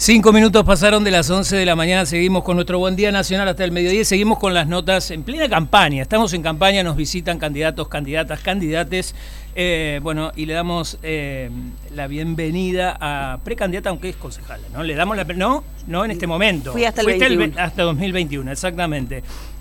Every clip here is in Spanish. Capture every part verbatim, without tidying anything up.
Cinco minutos pasaron de las once de la mañana, seguimos con nuestro Buen Día Nacional hasta el mediodía y seguimos con las notas en plena campaña. Estamos en campaña, nos visitan candidatos, candidatas, candidates, eh, bueno, y le damos eh, la bienvenida a precandidata, aunque es concejala, ¿no? Le damos la... No, no en este momento. Fui hasta el Fuiste veintiuno. El, hasta dos mil veintiuno, exactamente.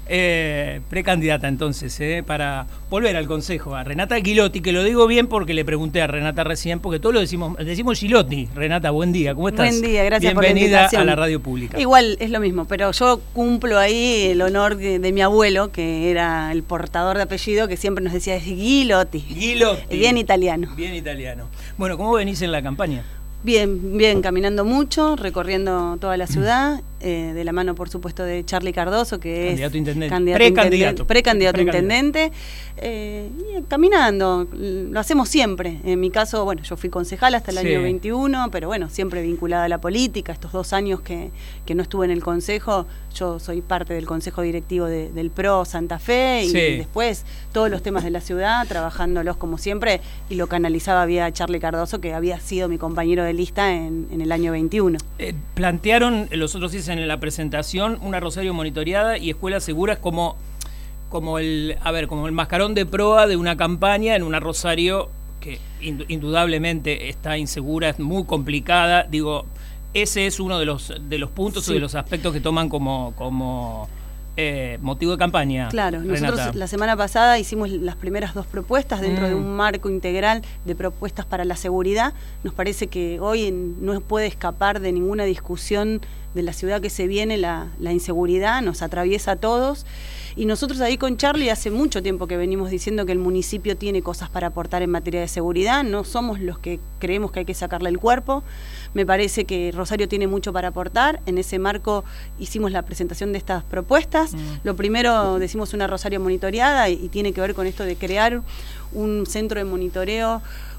Eh, precandidata entonces, eh, para volver al consejo, a Renata Gilotti, que lo digo bien porque le pregunté a Renata recién, porque todos lo decimos, decimos Gilotti. Renata, buen día, ¿cómo estás? Buen día, gracias Bienvenida por la invitación. a la radio pública. Igual es lo mismo, pero yo cumplo ahí el honor de, de mi abuelo, que era el portador de apellido, que siempre nos decía Gilotti. Gilotti. Bien italiano. Bien italiano. Bueno, ¿cómo venís en la campaña? Bien, bien, caminando mucho, recorriendo toda la ciudad, eh, de la mano, por supuesto, de Charly Cardoso, que candidato es intendente. candidato Precandidato. intendente, precandidato a Precandidato. intendente. Eh, y caminando, lo hacemos siempre. En mi caso, bueno, yo fui concejal hasta el Sí. año veintiuno, pero bueno, siempre vinculada a la política. Estos dos años que, que no estuve en el consejo, yo soy parte del consejo directivo de, del P R O Santa Fe, y Sí. después todos los temas de la ciudad, trabajándolos como siempre, y lo canalizaba vía Charly Cardoso, que había sido mi compañero de lista en, en el año veintiuno. Eh, plantearon, los otros dicen en la presentación, una Rosario monitoreada y escuelas seguras como, como el, a ver, como el mascarón de proa de una campaña en una Rosario que ind- indudablemente está insegura, es muy complicada. Digo, ese es uno de los de los puntos Sí. o de los aspectos que toman como, como eh, motivo de campaña. Claro, Renata. nosotros la semana pasada hicimos las primeras dos propuestas dentro Mm. de un marco integral de propuestas para la seguridad. Nos parece que hoy en- no puede escapar de ninguna discusión de la ciudad que se viene la, la inseguridad, nos atraviesa a todos. Y nosotros ahí con Charly hace mucho tiempo que venimos diciendo que el municipio tiene cosas para aportar en materia de seguridad, no somos los que creemos que hay que sacarle el cuerpo. Me parece que Rosario tiene mucho para aportar, en ese marco hicimos la presentación de estas propuestas. Mm. Lo primero, decimos una Rosario monitoreada, y, y tiene que ver con esto de crear un centro de monitoreo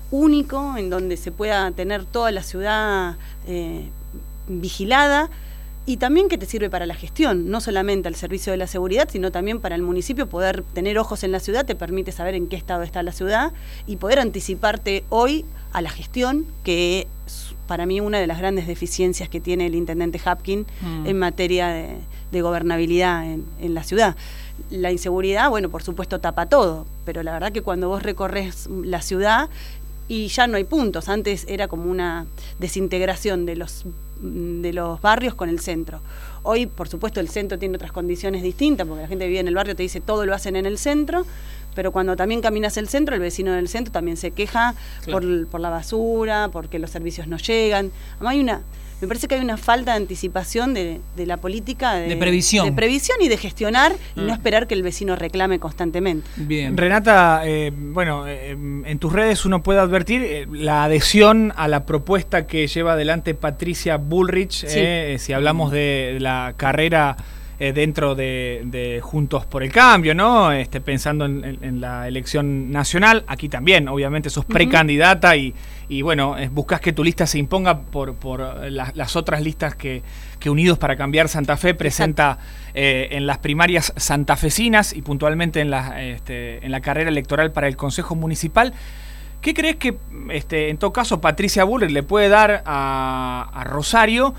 único en donde se pueda tener toda la ciudad eh, vigilada, y también que te sirve para la gestión, no solamente al servicio de la seguridad, sino también para el municipio. Poder tener ojos en la ciudad te permite saber en qué estado está la ciudad y poder anticiparte hoy a la gestión, que es para mí una de las grandes deficiencias que tiene el intendente Hapkin Mm. en materia de, de gobernabilidad en, en la ciudad. La inseguridad, bueno, por supuesto tapa todo, pero la verdad que cuando vos recorres la ciudad y ya no hay puntos, antes era como una desintegración de los de los barrios con el centro. Hoy, por supuesto, el centro tiene otras condiciones distintas, porque la gente que vive en el barrio te dice todo lo hacen en el centro, pero cuando también caminas el centro, el vecino del centro también se queja Claro. por, por la basura, porque los servicios no llegan. Además, hay una, me parece que hay una falta de anticipación de, de la política, de, De previsión. de previsión y de gestionar, y Mm. no esperar que el vecino reclame constantemente. Bien. Renata, eh, bueno, eh, en tus redes uno puede advertir eh, la adhesión a la propuesta que lleva adelante Patricia Bullrich, Sí. eh, si hablamos de la carrera eh, dentro de, de Juntos por el Cambio, ¿no? Este, pensando en, en- en la elección nacional, aquí también, obviamente, sos precandidata y, y bueno, eh, buscas que tu lista se imponga por, por la- las otras listas que, que Unidos para Cambiar Santa Fe presenta eh, en las primarias santafesinas y puntualmente en la, este, en la carrera electoral para el Consejo Municipal. ¿Qué crees que, este, en todo caso, Patricia Bullrich le puede dar a, a Rosario,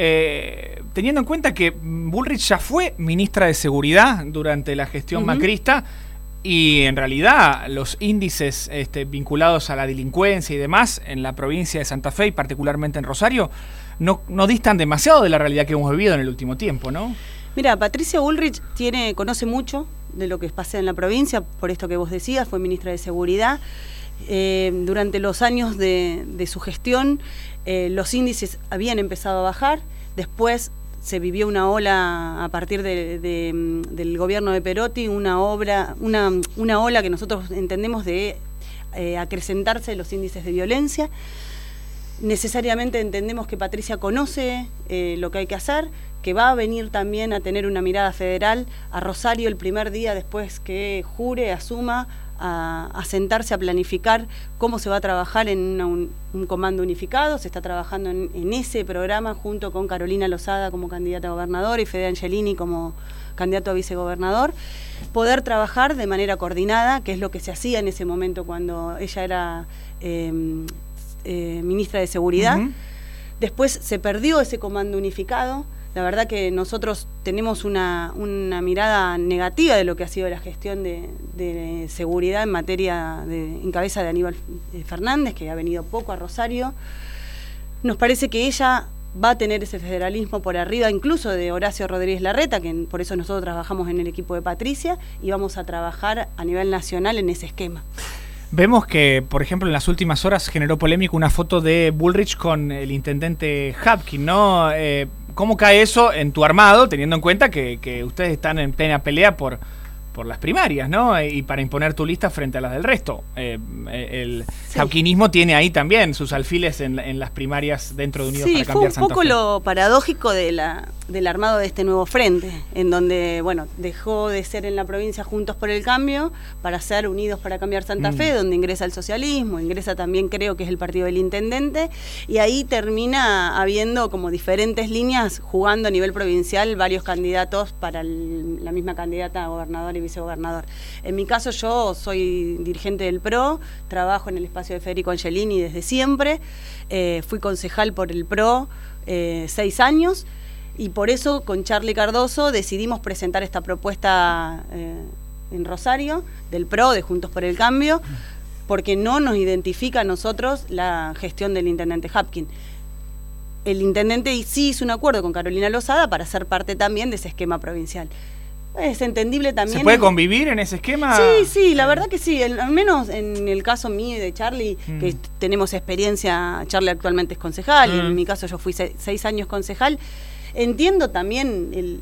eh, teniendo en cuenta que Bullrich ya fue ministra de Seguridad durante la gestión Ujú. macrista y en realidad los índices este, vinculados a la delincuencia y demás en la provincia de Santa Fe y particularmente en Rosario no, no distan demasiado de la realidad que hemos vivido en el último tiempo, ¿no? Mira, Patricia Bullrich tiene, conoce mucho de lo que pasa en la provincia, por esto que vos decías, fue ministra de Seguridad. Eh, durante los años de, de su gestión, eh, los índices habían empezado a bajar, después se vivió una ola a partir de, de, del gobierno de Perotti, una, obra, una, una ola que nosotros entendemos de eh, acrecentarse los índices de violencia. Necesariamente entendemos que Patricia conoce eh, lo que hay que hacer, que va a venir también a tener una mirada federal a Rosario el primer día después que jure, asuma, a, a sentarse a planificar cómo se va a trabajar en una, un, un comando unificado. Se está trabajando en, en ese programa junto con Carolina Lozada como candidata a gobernadora y Fede Angelini como candidato a vicegobernador. Poder trabajar de manera coordinada, que es lo que se hacía en ese momento cuando ella era eh, eh, ministra de Seguridad. Uh-huh. Después se perdió ese comando unificado. La verdad que nosotros tenemos una, una mirada negativa de lo que ha sido la gestión de, de seguridad en materia de, en cabeza de Aníbal Fernández, que ha venido poco a Rosario. Nos parece que ella va a tener ese federalismo por arriba, incluso de Horacio Rodríguez Larreta, que por eso nosotros trabajamos en el equipo de Patricia, y vamos a trabajar a nivel nacional en ese esquema. Vemos que, por ejemplo, en las últimas horas generó polémica una foto de Bullrich con el intendente Hapkin, ¿no? Eh, ¿Cómo cae eso en tu armado, teniendo en cuenta que, que ustedes están en plena pelea por, por las primarias, ¿no? Y para imponer tu lista frente a las del resto. Eh, el sí. Hapkinismo tiene ahí también sus alfiles en, en las primarias dentro de Unidos sí, para Cambiar Santa Fe. Sí, fue un poco lo paradójico de la, del armado de este nuevo frente, en donde, bueno, dejó de ser en la provincia Juntos por el Cambio para ser Unidos para Cambiar Santa mm. Fe, donde ingresa el socialismo, ingresa también creo que es el partido del intendente, y ahí termina habiendo como diferentes líneas jugando a nivel provincial varios candidatos para el, la misma candidata a gobernador y vicegobernador. En mi caso yo soy dirigente del P R O, trabajo en el espacio de Federico Angelini desde siempre, eh, fui concejal por el P R O eh, seis años, y por eso con Charlie Cardoso decidimos presentar esta propuesta eh, en Rosario, del P R O, de Juntos por el Cambio, porque no nos identifica a nosotros la gestión del intendente Hapkin. El intendente sí hizo un acuerdo con Carolina Lozada para ser parte también de ese esquema provincial. Es entendible también. ¿Se puede convivir en ese esquema? Sí, sí, la verdad que sí. El, al menos en el caso mío y de Charlie, mm. que tenemos experiencia, Charlie actualmente es concejal, mm. y en mi caso yo fui se, seis años concejal. Entiendo también el,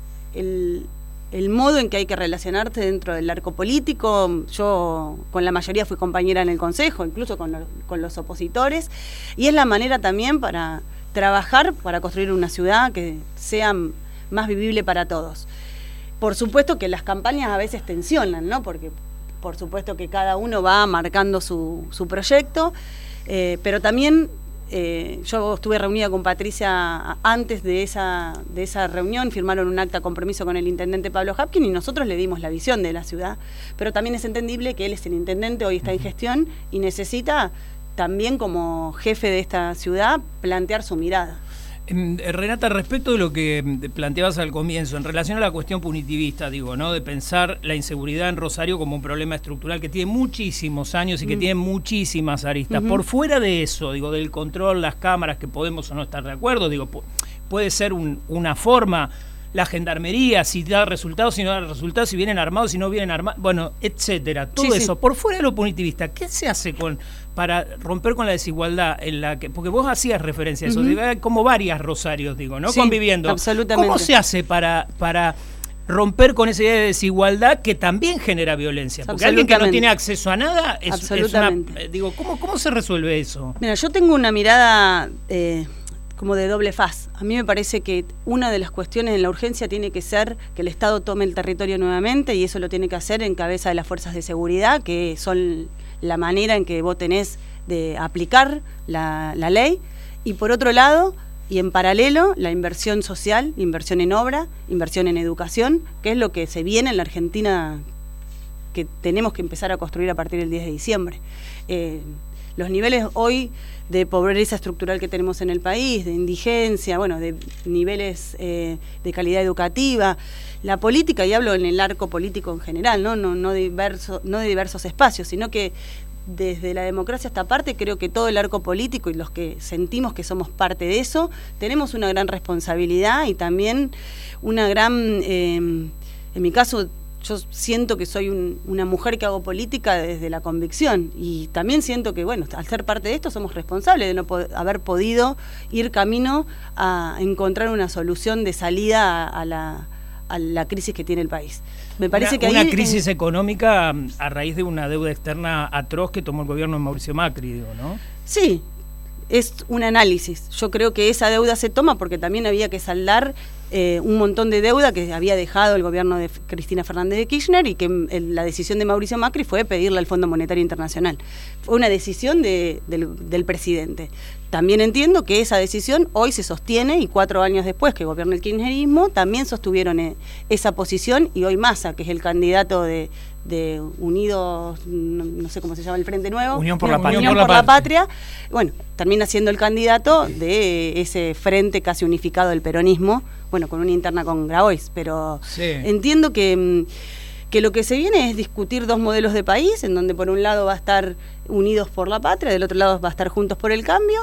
el, el modo en que hay que relacionarte dentro del arco político. Yo con la mayoría fui compañera en el consejo, incluso con, lo, con los opositores, y es la manera también para trabajar para construir una ciudad que sea más vivible para todos. Por supuesto que las campañas a veces tensionan, ¿no? Porque por supuesto que cada uno va marcando su, su proyecto, eh, pero también eh, yo estuve reunida con Patricia antes de esa, de esa reunión, firmaron un acta de compromiso con el intendente Pablo Hapkin y nosotros le dimos la visión de la ciudad, pero también es entendible que él es el intendente, hoy está en gestión y necesita también como jefe de esta ciudad plantear su mirada. Renata, respecto de lo que planteabas al comienzo, en relación a la cuestión punitivista, digo, ¿no? De pensar la inseguridad en Rosario como un problema estructural que tiene muchísimos años y que mm. tiene muchísimas aristas. Uh-huh. Por fuera de eso, digo, del control, las cámaras, que podemos o no estar de acuerdo, digo, puede ser un, una forma, la gendarmería, si da resultados, si no da resultados, si vienen armados, si no vienen armados, bueno, etcétera. Todo sí, eso, sí. Por fuera de lo punitivista, ¿qué se hace con para romper con la desigualdad en la que, porque vos hacías referencia a eso, uh-huh. hay como varias Rosarios, digo, ¿no? Sí, conviviendo. Absolutamente. ¿Cómo se hace para, para romper con esa idea de desigualdad que también genera violencia? Porque alguien que no tiene acceso a nada es, es una, digo, ¿cómo, ¿cómo se resuelve eso? Mira, yo tengo una mirada eh, como de doble faz. A mí me parece que una de las cuestiones en la urgencia tiene que ser que el Estado tome el territorio nuevamente, y eso lo tiene que hacer en cabeza de las fuerzas de seguridad, que son la manera en que vos tenés de aplicar la, la ley, y por otro lado, y en paralelo, la inversión social, inversión en obra, inversión en educación, que es lo que se viene en la Argentina, que tenemos que empezar a construir a partir del diez de diciembre. Eh, los niveles hoy de pobreza estructural que tenemos en el país, de indigencia, bueno, de niveles eh, de calidad educativa, la política, y hablo en el arco político en general, no, no, no, diverso, no de diversos espacios, sino que desde la democracia esta parte, creo que todo el arco político y los que sentimos que somos parte de eso, tenemos una gran responsabilidad y también una gran, eh, en mi caso, yo siento que soy un, una mujer que hago política desde la convicción, y también siento que, bueno, al ser parte de esto somos responsables de no po- haber podido ir camino a encontrar una solución de salida a, a, la, a la crisis que tiene el país. Me parece una, que una ahí, crisis eh, económica a raíz de una deuda externa atroz que tomó el gobierno de Mauricio Macri, digo, ¿no? Sí, es un análisis. Yo creo que esa deuda se toma porque también había que saldar eh, un montón de deuda que había dejado el gobierno de Cristina Fernández de Kirchner, y que el, la decisión de Mauricio Macri fue pedirle al Fondo Monetario Internacional. Fue una decisión de, del, del presidente. También entiendo que esa decisión hoy se sostiene, y cuatro años después que gobierna el kirchnerismo, también sostuvieron eh, esa posición, y hoy Massa, que es el candidato de, de Unidos, no, no sé cómo se llama el Frente Nuevo. Unión por la Patria. Unión por la Patria. Bueno, termina siendo el candidato de ese frente casi unificado del peronismo, bueno, con una interna con Grabois, pero sí. Entiendo que, que lo que se viene es discutir dos modelos de país, en donde por un lado va a estar Unidos por la Patria, del otro lado va a estar Juntos por el Cambio,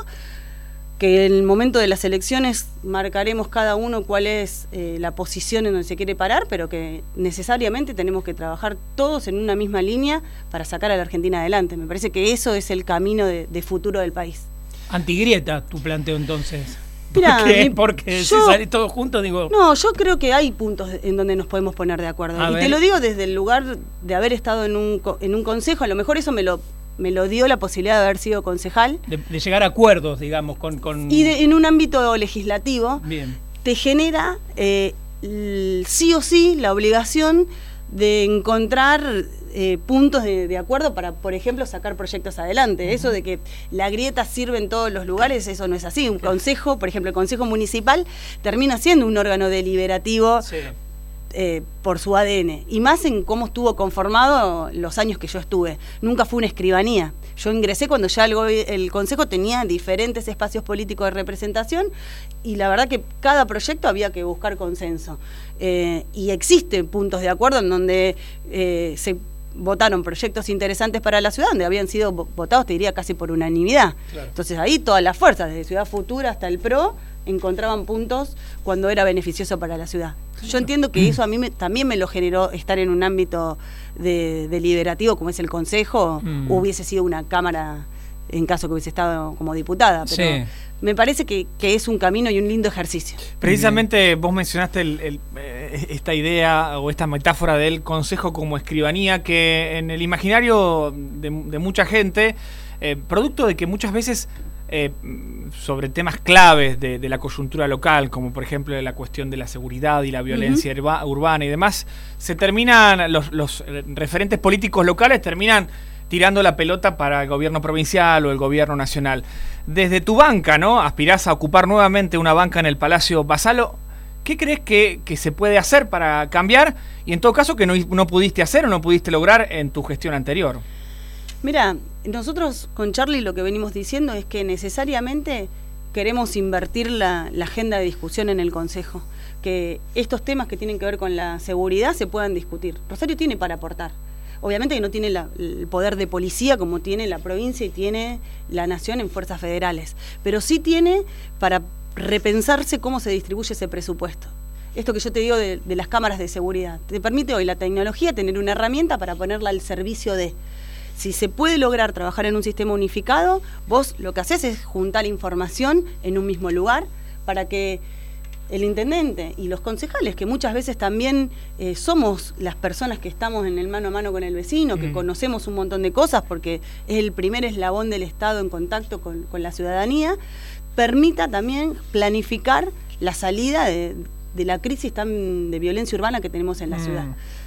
que en el momento de las elecciones marcaremos cada uno cuál es eh, la posición en donde se quiere parar, pero que necesariamente tenemos que trabajar todos en una misma línea para sacar a la Argentina adelante. Me parece que eso es el camino de, de futuro del país. Antigrieta tu planteo entonces. Mirá, ¿Por qué? Mi, Porque yo, si salís todos juntos, digo... No, yo creo que hay puntos en donde nos podemos poner de acuerdo. A y ver. te lo digo desde el lugar de haber estado en un, en un consejo, a lo mejor eso me lo... me lo dio la posibilidad de haber sido concejal. De, de llegar a acuerdos, digamos, con... con... Y de, en un ámbito legislativo, Bien. te genera eh, l, sí o sí la obligación de encontrar eh, puntos de, de acuerdo para, por ejemplo, sacar proyectos adelante. Uh-huh. Eso de que la grieta sirve en todos los lugares, eso no es así. Un consejo, por ejemplo, el Consejo Municipal termina siendo un órgano deliberativo. Sí. Eh, por su A D N, y más en cómo estuvo conformado los años que yo estuve. Nunca fue una escribanía. Yo ingresé cuando ya el, el Consejo tenía diferentes espacios políticos de representación, y la verdad que cada proyecto había que buscar consenso. Eh, y existen puntos de acuerdo en donde eh, se votaron proyectos interesantes para la ciudad, donde habían sido votados, te diría, casi por unanimidad. Claro. Entonces ahí todas las fuerzas, desde Ciudad Futura hasta el PRO, encontraban puntos cuando era beneficioso para la ciudad. Yo entiendo que eso a mí me, también me lo generó estar en un ámbito de, deliberativo como es el Consejo, mm. hubiese sido una Cámara en caso que hubiese estado como diputada, pero sí. Me parece que, que es un camino y un lindo ejercicio. Precisamente vos mencionaste el, el, esta idea o esta metáfora del Consejo como escribanía, que en el imaginario de, de mucha gente, eh, producto de que muchas veces Eh, sobre temas claves de, de la coyuntura local, como por ejemplo la cuestión de la seguridad y la violencia uh-huh. urba, urbana y demás, se terminan, los, los referentes políticos locales terminan tirando la pelota para el gobierno provincial o el gobierno nacional. Desde tu banca, ¿no? Aspirás a ocupar nuevamente una banca en el Palacio Basalo. ¿Qué crees que, que se puede hacer para cambiar? Y en todo caso, que no, no pudiste hacer o no pudiste lograr en tu gestión anterior. Mira, nosotros con Charlie lo que venimos diciendo es que necesariamente queremos invertir la, la agenda de discusión en el Consejo, que estos temas que tienen que ver con la seguridad se puedan discutir. Rosario tiene para aportar. Obviamente que no tiene la, el poder de policía como tiene la provincia y tiene la nación en fuerzas federales, pero sí tiene para repensarse cómo se distribuye ese presupuesto. Esto que yo te digo de, de las cámaras de seguridad, te permite hoy la tecnología tener una herramienta para ponerla al servicio de... Si se puede lograr trabajar en un sistema unificado, vos lo que haces es juntar información en un mismo lugar para que el intendente y los concejales, que muchas veces también eh, somos las personas que estamos en el mano a mano con el vecino, que mm. conocemos un montón de cosas porque es el primer eslabón del Estado en contacto con, con la ciudadanía, permita también planificar la salida de, de la crisis tan de violencia urbana que tenemos en la mm. ciudad.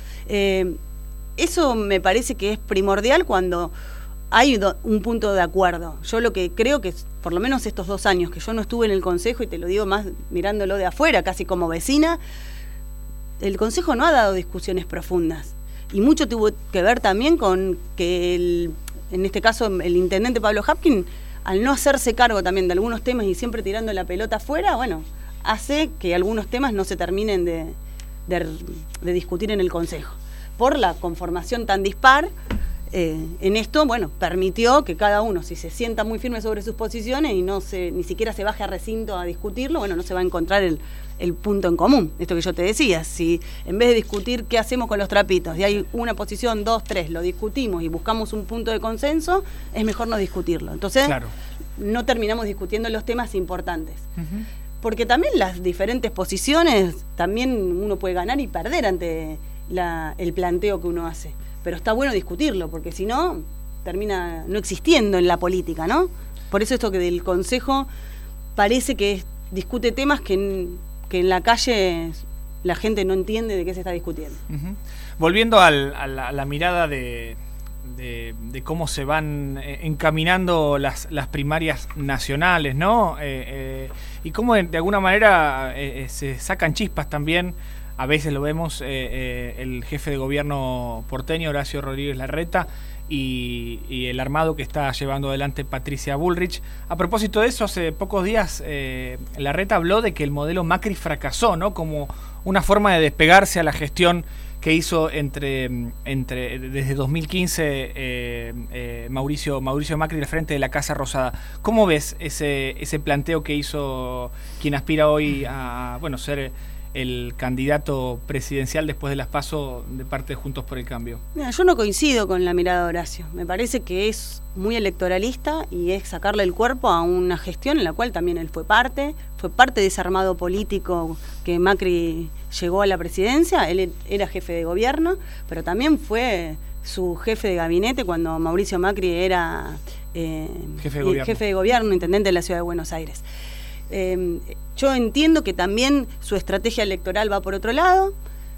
Eh, Eso me parece que es primordial cuando hay do, un punto de acuerdo. Yo lo que creo que, por lo menos estos dos años que yo no estuve en el Consejo, y te lo digo más mirándolo de afuera, casi como vecina, el Consejo no ha dado discusiones profundas. Y mucho tuvo que ver también con que, el, en este caso, el intendente Pablo Hapkin, al no hacerse cargo también de algunos temas y siempre tirando la pelota afuera, bueno, hace que algunos temas no se terminen de, de, de discutir en el Consejo. Por la conformación tan dispar, eh, en esto, bueno, permitió que cada uno, si se sienta muy firme sobre sus posiciones y no se, ni siquiera se baje a recinto a discutirlo, bueno, no se va a encontrar el, el punto en común. Esto que yo te decía, si en vez de discutir qué hacemos con los trapitos, y hay una posición, dos, tres, lo discutimos y buscamos un punto de consenso, es mejor no discutirlo. Entonces, claro, no terminamos discutiendo los temas importantes. Uh-huh. Porque también las diferentes posiciones, también uno puede ganar y perder ante... La, el planteo que uno hace, pero está bueno discutirlo porque si no termina no existiendo en la política, ¿no? Por eso esto que del Consejo parece que es, discute temas que en, que en la calle la gente no entiende de qué se está discutiendo. Uh-huh. Volviendo al, a, la, a la mirada de, de, de cómo se van encaminando las, las primarias nacionales, ¿no? Eh, eh, y cómo de alguna manera eh, se sacan chispas también a veces lo vemos, eh, eh, el jefe de gobierno porteño, Horacio Rodríguez Larreta, y, y el armado que está llevando adelante Patricia Bullrich. A propósito de eso, hace pocos días eh, Larreta habló de que el modelo Macri fracasó, ¿no? Como una forma de despegarse a la gestión que hizo entre, entre desde dos mil quince eh, eh, Mauricio, Mauricio Macri al frente de la Casa Rosada. ¿Cómo ves ese, ese planteo que hizo quien aspira hoy a bueno ser el candidato presidencial después de las PASO de parte de Juntos por el Cambio? Mira, yo no coincido con la mirada de Horacio. Me parece que es muy electoralista y es sacarle el cuerpo a una gestión en la cual también él fue parte, fue parte de ese armado político que Macri llegó a la presidencia. Él era jefe de gobierno, pero también fue su jefe de gabinete cuando Mauricio Macri era eh, jefe, de gobierno. jefe de gobierno, intendente de la Ciudad de Buenos Aires. Eh, yo entiendo que también su estrategia electoral va por otro lado,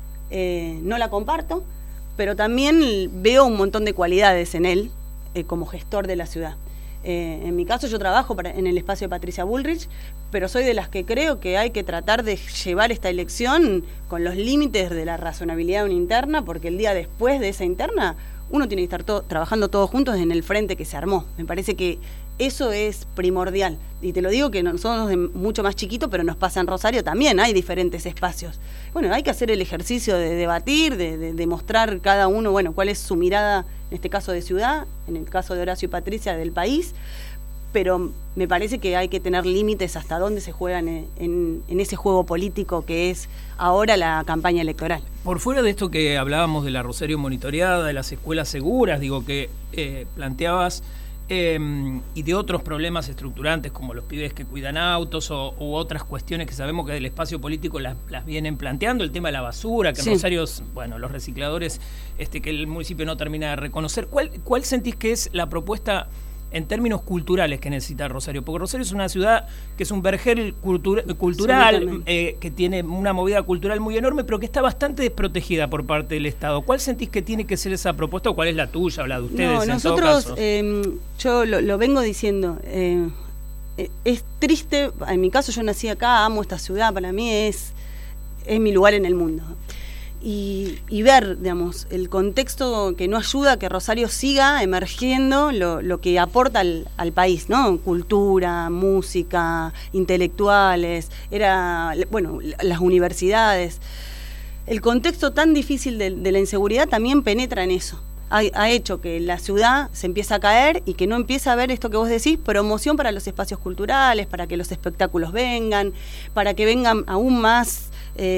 eh, no la comparto, pero también veo un montón de cualidades en él eh, como gestor de la ciudad. Eh, en mi caso yo trabajo para, en el espacio de Patricia Bullrich, pero soy de las que creo que hay que tratar de llevar esta elección con los límites de la razonabilidad de una interna, porque el día después de esa interna uno tiene que estar todo, trabajando todos juntos en el frente que se armó. Me parece que eso es primordial. Y te lo digo que nosotros de mucho más chiquito, pero nos pasa en Rosario también, hay diferentes espacios. Bueno, hay que hacer el ejercicio de debatir, de, de, de mostrar cada uno, bueno, cuál es su mirada, en este caso de ciudad, en el caso de Horacio y Patricia, del país, pero me parece que hay que tener límites hasta dónde se juegan en, en, en ese juego político que es ahora la campaña electoral. Por fuera de esto que hablábamos de la Rosario monitoreada, de las escuelas seguras, digo que eh, planteabas, Eh, y de otros problemas estructurantes como los pibes que cuidan autos o, u otras cuestiones que sabemos que del espacio político las, las vienen planteando, el tema de la basura, que sí. En Rosario, bueno, los recicladores este, que el municipio no termina de reconocer. ¿Cuál, cuál sentís que es la propuesta en términos culturales que necesita Rosario? Porque Rosario es una ciudad que es un vergel cultura, cultural, eh, que tiene una movida cultural muy enorme, pero que está bastante desprotegida por parte del Estado. ¿Cuál sentís que tiene que ser esa propuesta o cuál es la tuya o la de ustedes? No, en nosotros, todo caso? Eh, yo lo, lo vengo diciendo, eh, es triste, en mi caso yo nací acá, amo esta ciudad, para mí es, es mi lugar en el mundo. Y, y ver, digamos, el contexto que no ayuda a que Rosario siga emergiendo lo, lo que aporta al, al país, ¿no? Cultura, música, intelectuales, era, bueno, las universidades. El contexto tan difícil de, de la inseguridad también penetra en eso. Ha, ha hecho que la ciudad se empiece a caer y que no empiece a haber esto que vos decís, promoción para los espacios culturales, para que los espectáculos vengan, para que vengan aún más...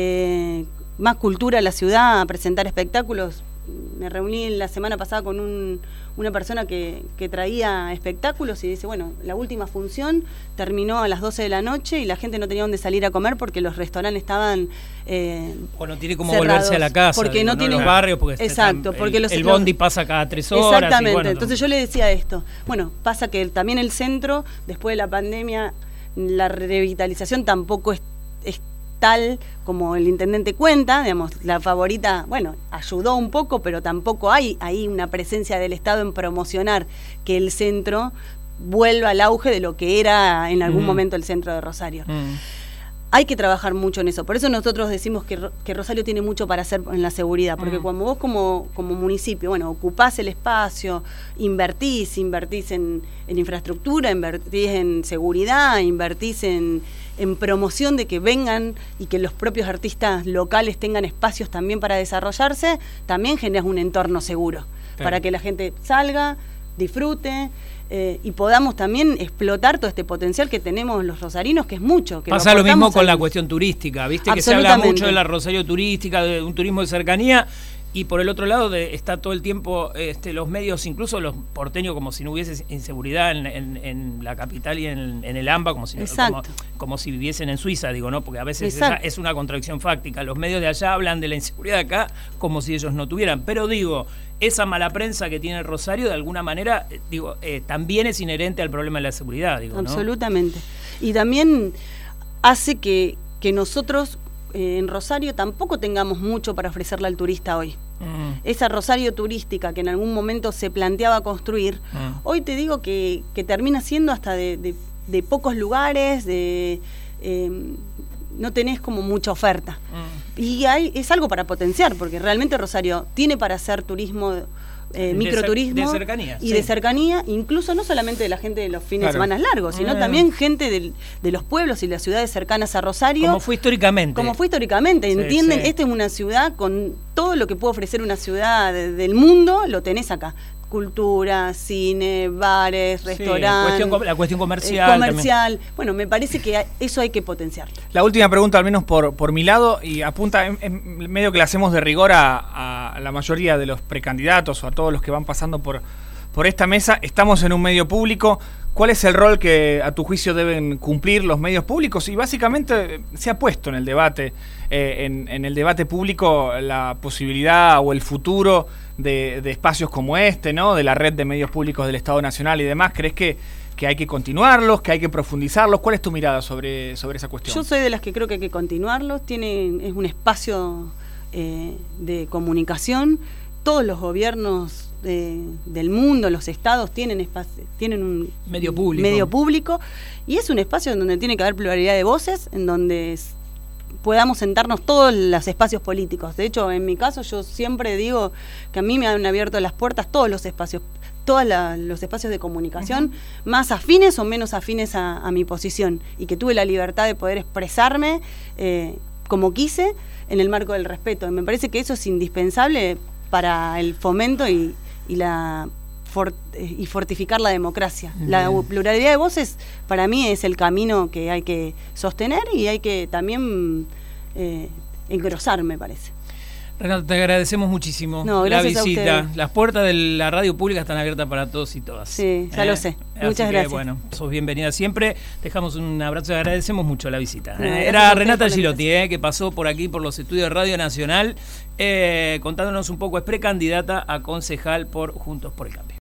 Eh, más cultura a la ciudad, a presentar espectáculos. Me reuní la semana pasada con un, una persona que, que traía espectáculos y dice, bueno, la última función terminó a las doce de la noche y la gente no tenía dónde salir a comer porque los restaurantes estaban eh, o no tiene cómo cerrados, volverse a la casa, porque digo, no, no tiene los barrios, porque exacto, están, porque el, los, el bondi los, pasa cada tres horas. Exactamente, y bueno, entonces yo le decía esto. Bueno, pasa que también el centro, después de la pandemia, la revitalización tampoco es, es tal como el intendente cuenta, digamos, la Favorita, bueno, ayudó un poco, pero tampoco hay ahí una presencia del Estado en promocionar que el centro vuelva al auge de lo que era en algún mm. momento el centro de Rosario. Mm. Hay que trabajar mucho en eso, por eso nosotros decimos que, que Rosario tiene mucho para hacer en la seguridad, porque mm. cuando vos como, como municipio, bueno, ocupás el espacio, invertís, invertís en, en infraestructura, invertís en seguridad, invertís en en promoción de que vengan y que los propios artistas locales tengan espacios también para desarrollarse, también generas un entorno seguro, sí. para que la gente salga, disfrute eh, y podamos también explotar todo este potencial que tenemos los rosarinos, que es mucho. Que pasa lo mismo con la cuestión turística, viste que se habla mucho de la Rosario turística, de un turismo de cercanía. Y por el otro lado de, está todo el tiempo este, los medios, incluso los porteños, como si no hubiese inseguridad en, en, en la capital y en, en el AMBA, como si, como, como si viviesen en Suiza, digo, ¿no? Porque a veces esa es una contradicción fáctica. Los medios de allá hablan de la inseguridad acá como si ellos no tuvieran. Pero digo, esa mala prensa que tiene el Rosario, de alguna manera, digo, eh, también es inherente al problema de la seguridad, digo, ¿no? Absolutamente. Y también hace que, que nosotros... Eh, en Rosario tampoco tengamos mucho para ofrecerle al turista hoy. Mm. Esa Rosario turística que en algún momento se planteaba construir, mm. hoy te digo que, que termina siendo hasta de, de, de pocos lugares, de eh, no tenés como mucha oferta. Mm. y hay, es algo para potenciar, porque realmente Rosario tiene para hacer turismo, eh, microturismo de cercanía, y sí. de cercanía, incluso no solamente de la gente de los fines Claro. de semana largos, sino Bueno. también gente del, de los pueblos y las ciudades cercanas a Rosario. Como fue históricamente. Como fue históricamente, Sí, ¿entienden? sí. Esta es una ciudad con todo lo que puede ofrecer una ciudad de- del mundo, lo tenés acá. Cultura, cine, bares, Sí, restaurantes. cuestión com- la cuestión comercial. eh, comercial. Bueno, me parece que eso hay que potenciar. La última pregunta, al menos por, por mi lado, y apunta en, en medio que le hacemos de rigor a, a la mayoría de los precandidatos o a todos los que van pasando por, por esta mesa. Estamos en un medio público. ¿Cuál es el rol que a tu juicio deben cumplir los medios públicos? Y básicamente se ha puesto en el debate, eh, en, en el debate público, la posibilidad o el futuro de, de espacios como este, ¿no? De la red de medios públicos del Estado Nacional y demás. ¿Crees que, que hay que continuarlos, que hay que profundizarlos? ¿Cuál es tu mirada sobre, sobre esa cuestión? Yo soy de las que creo que hay que continuarlos. Tiene, es un espacio eh, de comunicación. Todos los gobiernos de, del mundo, los estados tienen espacio, tienen un Medio público. medio público, y es un espacio en donde tiene que haber pluralidad de voces, en donde s- podamos sentarnos todos los espacios políticos. De hecho, en mi caso, yo siempre digo que a mí me han abierto las puertas todos los espacios, todos la, los espacios de comunicación, uh-huh. más afines o menos afines a, a mi posición, y que tuve la libertad de poder expresarme eh, como quise, en el marco del respeto. Me parece que eso es indispensable para el fomento y, y la for, y fortificar la democracia. Uh-huh. La pluralidad de voces para mí es el camino que hay que sostener y hay que también eh, engrosar, me parece. Renata, te agradecemos muchísimo no, la visita. Las puertas de la radio pública están abiertas para todos y todas. Sí, ya ¿Eh? lo sé. Así Muchas que, gracias. Bueno, sos bienvenida siempre. Dejamos un abrazo y agradecemos mucho la visita. No, eh, Era Renata Gilotti, Gilotti, eh, que pasó por aquí, por los estudios de Radio Nacional, eh, contándonos un poco, es precandidata a concejal por Juntos por el Cambio.